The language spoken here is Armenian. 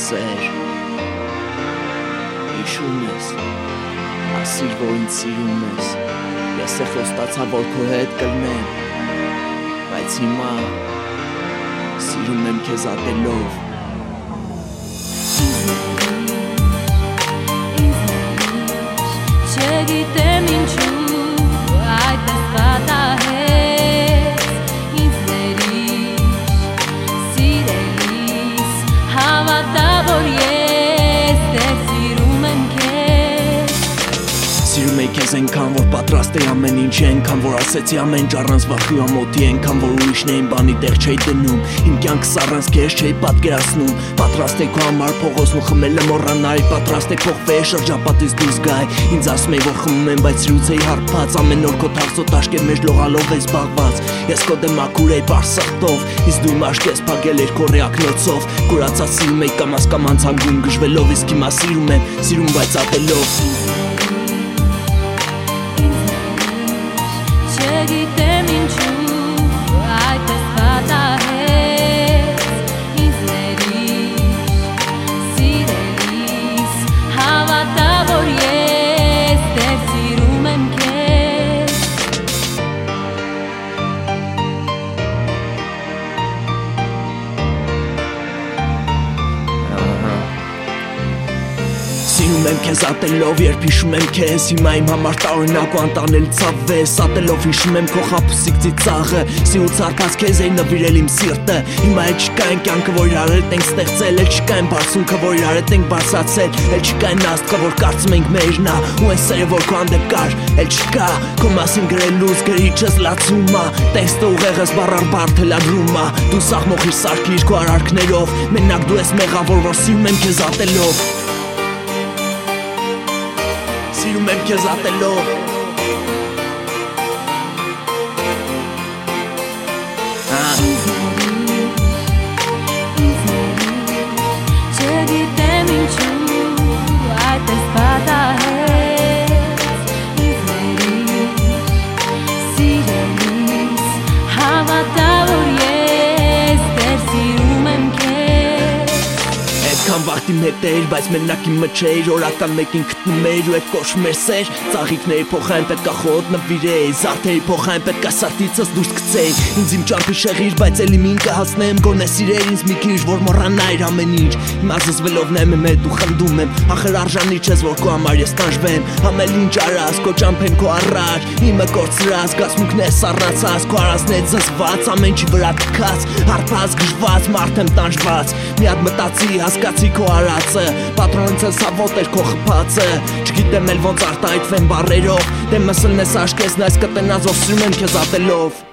սեր Հիշում ես Ասիր որ ինձ սիրում ես Ես է խոստացա որ քո հետ կլնեմ Բայց հիմա Սիրում եմ քեզ ատելով Չգիտեմ ինչու այդպես պատահեց ինձ ներիր սիրելիս հավատա որ ես դեռ սիրում եմ քեզ Սիրում եի քեզ այնքան որ պատրաստ էի ամեն ինչ Այնքան որ ասեցի ամեն ինչ առանց վախի ու ամոթի Այնքան որ ուրիշներին բանի տեղ չէի դնում Իմ կյանքս առանց քեզ չէի պատկերացնում Պատրաստ էի քո համար փողոցն ու խմելը մոռանալ Պատրաստ էի փոխվել շրջապատից դուրս գալ Ինձ ասում էի որ խմում եմ բայց սիրուց էի հարբած Ամեն օր քո թարսոտ աշկեր մեջ լողալով էի զբաղված Ես քո դեմ ակուր էի պարզ սրտով Իսկ դու իմ աշկես փակել էիր քո ռեակնոցով Կուրացած սիրում էի կամ ցանկում գժվելով Իսկ հիմա սիրում եմ, սիրում բայց ատելով Չգիտեմ ինչու այդպես պատահեց ինձ ներիր սիրելիս հավատա որ ես դեռ սիրում եմ քեզ Սիրում եմ քեզ ատելով, երբ հիշում եմ քեզ Հիմա իմ համար տարօրինակ ու անտանելի ցավ ես Ատելով հիշում եմ քո խաբուսիկ ծիծաղը Սիրուց արբած քեզ էի նվիրել իմ սիրտը Հիմա էլ չկա այն կյանքը, որ իրար հետ ենք ստեղծել Էլ չկա այն բարձունքը, որ իրար հետ ենք բարձրացել Էլ չկա այն աստղը, որ կարծում ենք մերն ա Ու այն սերը, որ քո հանդեպ կար Էլ չկա քո մասին գրելուց գրիչս լացում ա Տեքստը ուղեղս բառ առ բառ թելադրում ա Դու սաղմոխիր սարքիր քո արարքներով Մենակ դու ես մեղավոր, որ սիրում եմ քեզ ատելով Սիրում եմ քեզ ատելով Չգիտեմ ինչու այդպես պատահեց ինձ ներիր սիրելիս հավատա որ ես դեռ սիրում եմ քեզ Այդքան վաղտի հետ էր, բայց մենակ իմը չէր Օրական մեկին գտնում էր ու այդ կոչվում էր սեր Ծաղիկների փոխարեն պետքա խոտ նվիրեի Զարդերի փոխարեն պետքա սրտիցս դուրս գցեի Ինձ իմ ճամփի շեղիր, բայց էլի մին կհասնեմ Գոնե սիրեր ինձ մի քիչ, որ մոռանայր ամեն ինչ Հիմա զզվելով նեմ եմ հետ ու խնդում եմ Ախր արժանի չես, որ քո համար ես տանջվեմ Ամեն ինչ արած, քո ճամփեն քո առաջ Իմը կորցրած, զգացմունքներ սառնացած Քո արածներ զզված, ամեն ինչի վրա թքած Հարբած, գժված, մարդ եմ տանջված Մի հատ մտածի, հասկացի քո արածը Պատրոնից էլ սավոտ էր քո խփածը Չգիտեմ էլ ոնց արտահայտվեմ բառերով Դեմս լնես աշկեսն այս կտնած ով սիրում եմ քեզ ատելով